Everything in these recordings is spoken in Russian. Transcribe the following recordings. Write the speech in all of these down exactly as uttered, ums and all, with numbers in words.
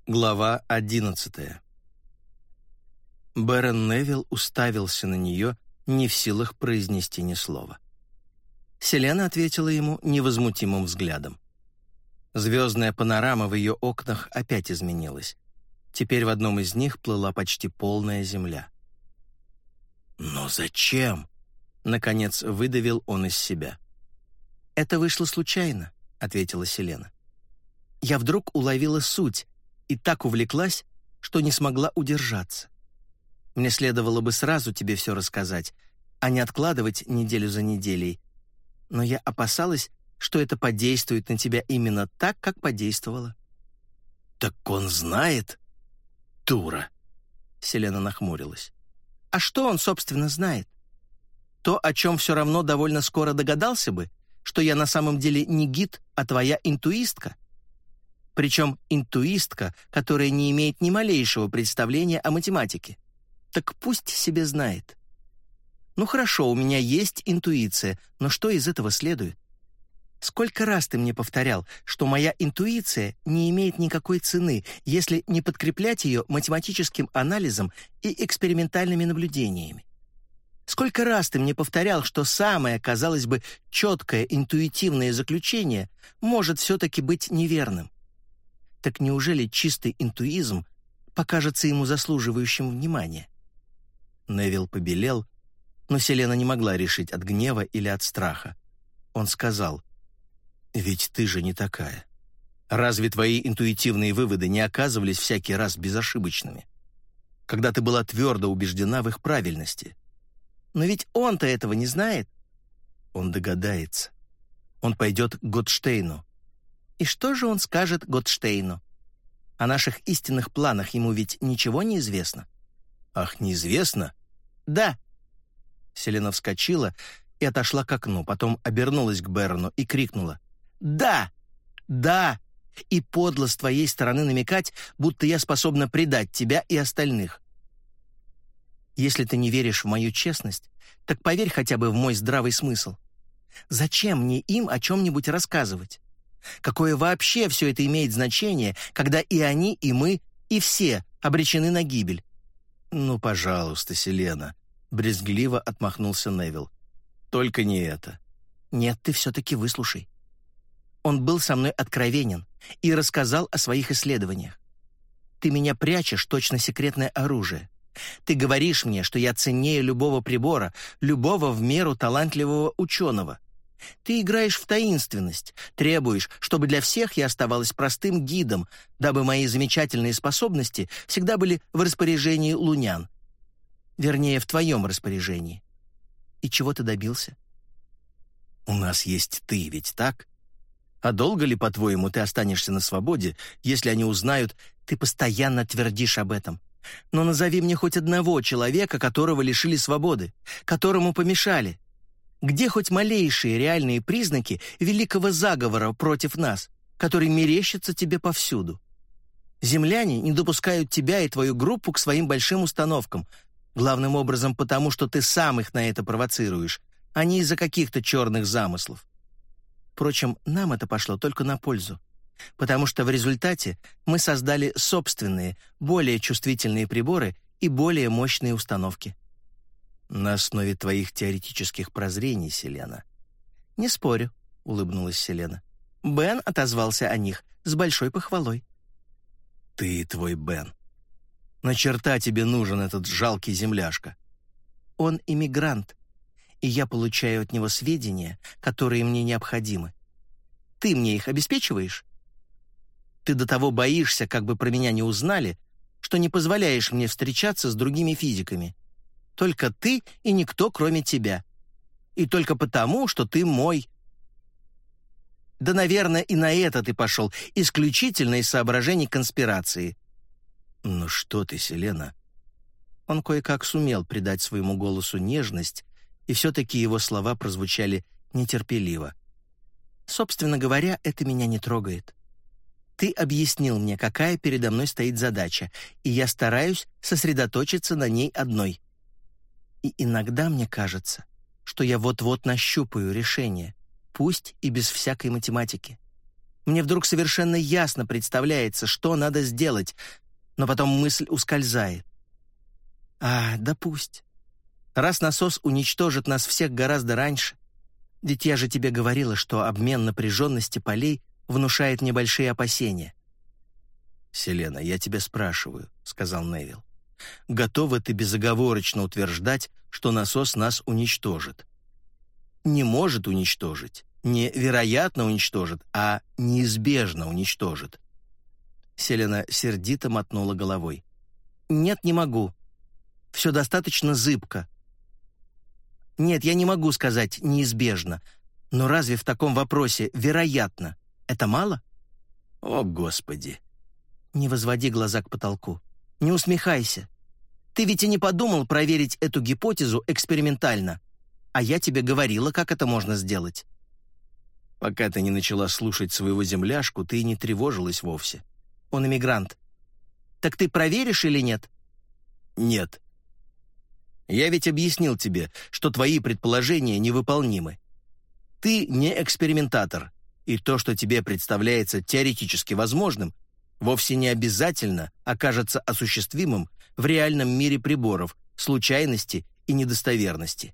Глава одиннадцатая. Бэрон Невилл уставился на нее, не в силах произнести ни слова. Селена ответила ему невозмутимым взглядом. Звездная панорама в ее окнах опять изменилась. Теперь в одном из них плыла почти полная земля. «Но зачем?» — наконец выдавил он из себя. «Это вышло случайно», — ответила Селена. «Я вдруг уловила суть и так увлеклась, что не смогла удержаться. Мне следовало бы сразу тебе все рассказать, а не откладывать неделю за неделей. Но я опасалась, что это подействует на тебя именно так, как подействовало». «Так он знает, дура?» Селена нахмурилась. «А что он, собственно, знает? То, о чем все равно довольно скоро догадался бы, что я на самом деле не гид, а твоя интуистка. Причем интуистка, которая не имеет ни малейшего представления о математике. Так пусть себе знает. Ну хорошо, у меня есть интуиция, но что из этого следует? Сколько раз ты мне повторял, что моя интуиция не имеет никакой цены, если не подкреплять ее математическим анализом и экспериментальными наблюдениями? Сколько раз ты мне повторял, что самое, казалось бы, четкое интуитивное заключение может все-таки быть неверным? Так неужели чистый интуизм покажется ему заслуживающим внимания?» Невилл побелел, но Селена не могла решить, от гнева или от страха. Он сказал: «Ведь ты же не такая. Разве твои интуитивные выводы не оказывались всякий раз безошибочными, когда ты была твердо убеждена в их правильности? Но ведь он-то этого не знает». «Он догадается. Он пойдет к Готштейну». «И что же он скажет Готштейну? О наших истинных планах ему ведь ничего не известно». «Ах, неизвестно?» «Да». Селена вскочила и отошла к окну, потом обернулась к Бэрону и крикнула: «Да! Да! И подло с твоей стороны намекать, будто я способна предать тебя и остальных. Если ты не веришь в мою честность, так поверь хотя бы в мой здравый смысл. Зачем мне им о чем-нибудь рассказывать? Какое вообще все это имеет значение, когда и они, и мы, и все обречены на гибель?» «Ну, пожалуйста, Селена», — брезгливо отмахнулся Невилл. «Только не это». «Нет, ты все-таки выслушай. Он был со мной откровенен и рассказал о своих исследованиях. Ты меня прячешь, точно секретное оружие. Ты говоришь мне, что я ценнее любого прибора, любого в меру талантливого ученого. Ты играешь в таинственность, требуешь, чтобы для всех я оставалась простым гидом, дабы мои замечательные способности всегда были в распоряжении лунян. Вернее, в твоем распоряжении. И чего ты добился?» «У нас есть ты, ведь так? А долго ли, по-твоему, ты останешься на свободе, если они узнают...» «Ты постоянно твердишь об этом. Но назови мне хоть одного человека, которого лишили свободы, которому помешали. Где хоть малейшие реальные признаки великого заговора против нас, который мерещится тебе повсюду? Земляне не допускают тебя и твою группу к своим большим установкам, главным образом потому, что ты сам их на это провоцируешь, а не из-за каких-то черных замыслов. Впрочем, нам это пошло только на пользу, потому что в результате мы создали собственные, более чувствительные приборы и более мощные установки». «На основе твоих теоретических прозрений, Селена». «Не спорю», — улыбнулась Селена. «Бен отозвался о них с большой похвалой». «Ты и твой Бен. На черта тебе нужен этот жалкий земляшка?» «Он иммигрант, и я получаю от него сведения, которые мне необходимы. Ты мне их обеспечиваешь? Ты до того боишься, как бы про меня не узнали, что не позволяешь мне встречаться с другими физиками. Только ты и никто, кроме тебя. И только потому, что ты мой. Да, наверное, и на это ты пошел, исключительно из соображений конспирации». «Ну что ты, Селена?» Он кое-как сумел придать своему голосу нежность, и все-таки его слова прозвучали нетерпеливо. «Собственно говоря, это меня не трогает. Ты объяснил мне, какая передо мной стоит задача, и я стараюсь сосредоточиться на ней одной. И иногда мне кажется, что я вот-вот нащупаю решение, пусть и без всякой математики. Мне вдруг совершенно ясно представляется, что надо сделать, но потом мысль ускользает. А, да пусть. Раз насос уничтожит нас всех гораздо раньше. Ведь я же тебе говорила, что обмен напряженности полей внушает небольшие опасения. «Селена, я тебя спрашиваю», — сказал Невилл. «Готова ты безоговорочно утверждать, что насос нас уничтожит?» «Не может уничтожить, не вероятно уничтожит, а неизбежно уничтожит». Селена сердито мотнула головой. «Нет, не могу. Все достаточно зыбко. Нет, я не могу сказать «неизбежно», но разве в таком вопросе «вероятно» это мало?» «О, Господи!» Не возводи глаза к потолку. Не усмехайся. Ты ведь и не подумал проверить эту гипотезу экспериментально. А я тебе говорила, как это можно сделать. Пока ты не начала слушать своего земляшку, ты и не тревожилась вовсе. Он иммигрант. Так ты проверишь или нет? Нет. Я ведь объяснил тебе, что твои предположения невыполнимы. Ты не экспериментатор, и то, что тебе представляется теоретически возможным, вовсе не обязательно окажется осуществимым в реальном мире приборов, случайности и недостоверности.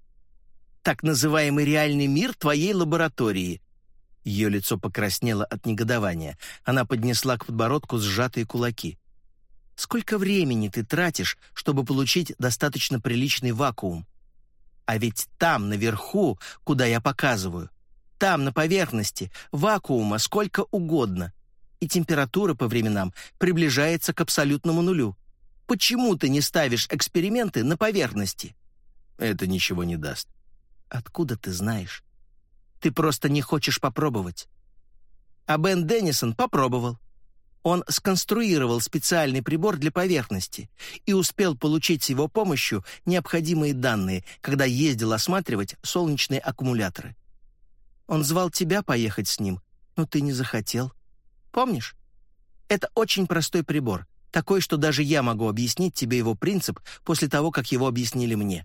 Так называемый реальный мир твоей лаборатории. Ее лицо покраснело от негодования. Она поднесла к подбородку сжатые кулаки. Сколько времени ты тратишь, чтобы получить достаточно приличный вакуум? А ведь там, наверху, куда я показываю, там, на поверхности, вакуума сколько угодно, и температура по временам приближается к абсолютному нулю. Почему ты не ставишь эксперименты на поверхности? Это ничего не даст. Откуда ты знаешь? Ты просто не хочешь попробовать. А Бен Деннисон попробовал. Он сконструировал специальный прибор для поверхности и успел получить с его помощью необходимые данные, когда ездил осматривать солнечные аккумуляторы. Он звал тебя поехать с ним, но ты не захотел. Помнишь? Это очень простой прибор, такой, что даже я могу объяснить тебе его принцип после того, как его объяснили мне.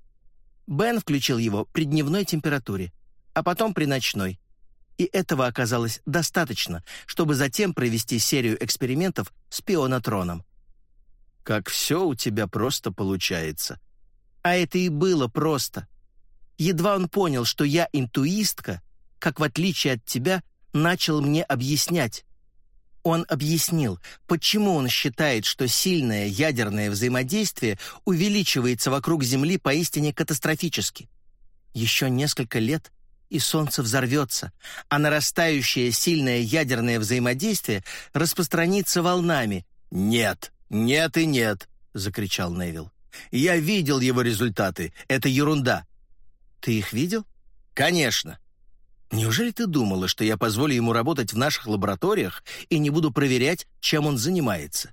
Бен включил его при дневной температуре, а потом при ночной. И этого оказалось достаточно, чтобы затем провести серию экспериментов с пионатроном. Как все у тебя просто получается. А это и было просто. Едва он понял, что я интуистка, как в отличие от тебя, начал мне объяснять. Он объяснил, почему он считает, что сильное ядерное взаимодействие увеличивается вокруг Земли поистине катастрофически. Еще несколько лет — и Солнце взорвется, а нарастающее сильное ядерное взаимодействие распространится волнами. «Нет, нет и нет!» — закричал Невилл. «Я видел его результаты. Это ерунда». «Ты их видел?» «Конечно. Неужели ты думала, что я позволю ему работать в наших лабораториях и не буду проверять, чем он занимается?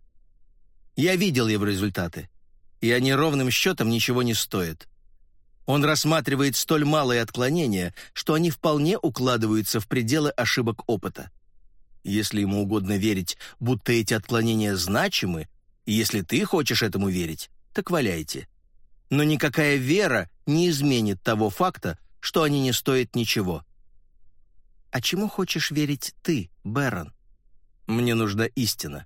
Я видел его результаты, и они ровным счетом ничего не стоят. Он рассматривает столь малые отклонения, что они вполне укладываются в пределы ошибок опыта. Если ему угодно верить, будто эти отклонения значимы, и если ты хочешь этому верить, так валяйте. Но никакая вера не изменит того факта, что они не стоят ничего». «А чему хочешь верить ты, Бэрон?» «Мне нужна истина».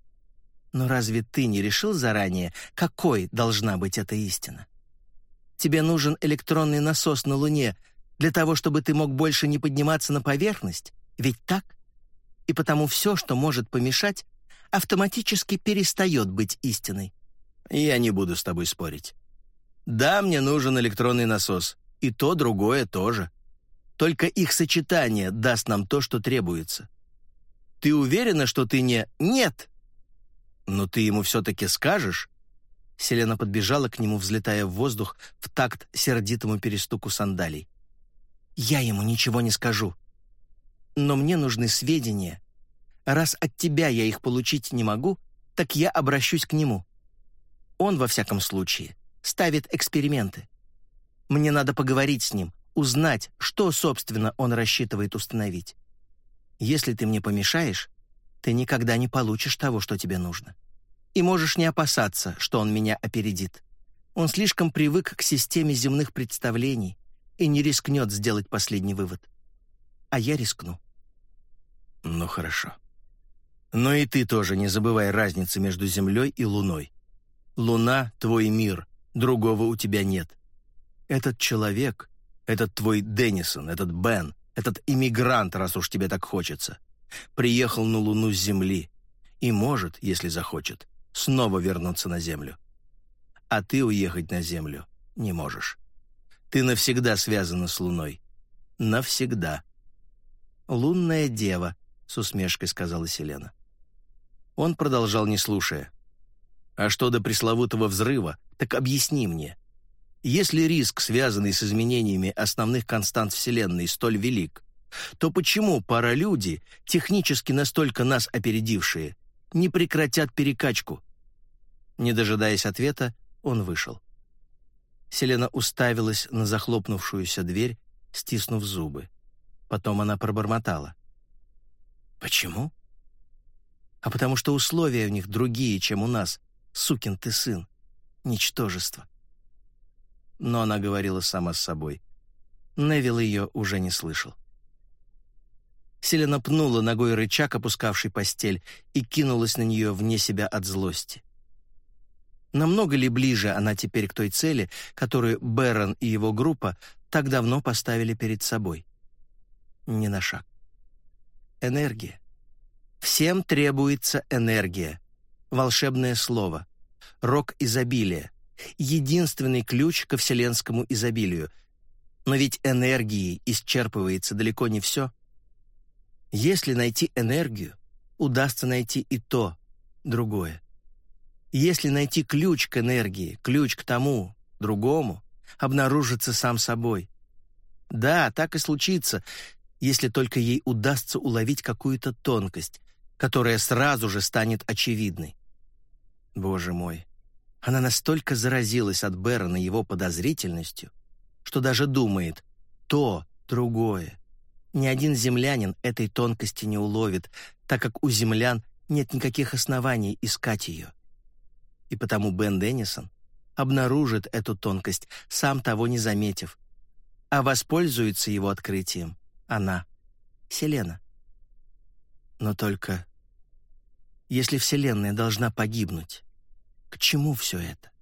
«Но разве ты не решил заранее, какой должна быть эта истина? Тебе нужен электронный насос на Луне для того, чтобы ты мог больше не подниматься на поверхность, ведь так? И потому все, что может помешать, автоматически перестает быть истиной». «Я не буду с тобой спорить. Да, мне нужен электронный насос, и то, другое тоже. Только их сочетание даст нам то, что требуется. Ты уверена, что ты не... Нет! Но ты ему все-таки скажешь?» Селена подбежала к нему, взлетая в воздух в такт сердитому перестуку сандалий. «Я ему ничего не скажу. Но мне нужны сведения. Раз от тебя я их получить не могу, так я обращусь к нему. Он, во всяком случае, ставит эксперименты. Мне надо поговорить с ним, узнать, что, собственно, он рассчитывает установить. Если ты мне помешаешь, ты никогда не получишь того, что тебе нужно. И можешь не опасаться, что он меня опередит. Он слишком привык к системе земных представлений и не рискнет сделать последний вывод. А я рискну». Ну, хорошо. Но и ты тоже не забывай разницы между Землей и Луной. Луна — твой мир, другого у тебя нет. Этот человек, этот твой Деннисон, этот Бен, этот иммигрант, раз уж тебе так хочется, приехал на Луну с Земли и может, если захочет, снова вернуться на Землю. А ты уехать на Землю не можешь. Ты навсегда связана с Луной. Навсегда. «Лунная дева», — с усмешкой сказала Селена. Он продолжал, не слушая. «А что до пресловутого взрыва, так объясни мне. Если риск, связанный с изменениями основных констант Вселенной, столь велик, то почему паралюди, технически настолько нас опередившие, не прекратят перекачку?» Не дожидаясь ответа, он вышел. Селена уставилась на захлопнувшуюся дверь, стиснув зубы. Потом она пробормотала. «Почему?» «А потому что условия у них другие, чем у нас. Сукин ты сын. Ничтожество». Но она говорила сама с собой. Невилл ее уже не слышал. Селена пнула ногой рычаг, опускавший постель, и кинулась на нее вне себя от злости. Намного ли ближе она теперь к той цели, которую Бэрон и его группа так давно поставили перед собой? Не на шаг. Энергия. Всем требуется энергия. Волшебное слово. Рок изобилия. Единственный ключ ко вселенскому изобилию. Но ведь энергией исчерпывается далеко не все. Если найти энергию, удастся найти и то, другое. Если найти ключ к энергии, ключ к тому, другому, обнаружится сам собой. Да, так и случится, если только ей удастся уловить какую-то тонкость, которая сразу же станет очевидной. Боже мой, она настолько заразилась от Бэрона его подозрительностью, что даже думает «то, другое». Ни один землянин этой тонкости не уловит, так как у землян нет никаких оснований искать ее. И потому Бен Деннисон обнаружит эту тонкость, сам того не заметив, а воспользуется его открытием она, Селена. Но только если Вселенная должна погибнуть, к чему все это?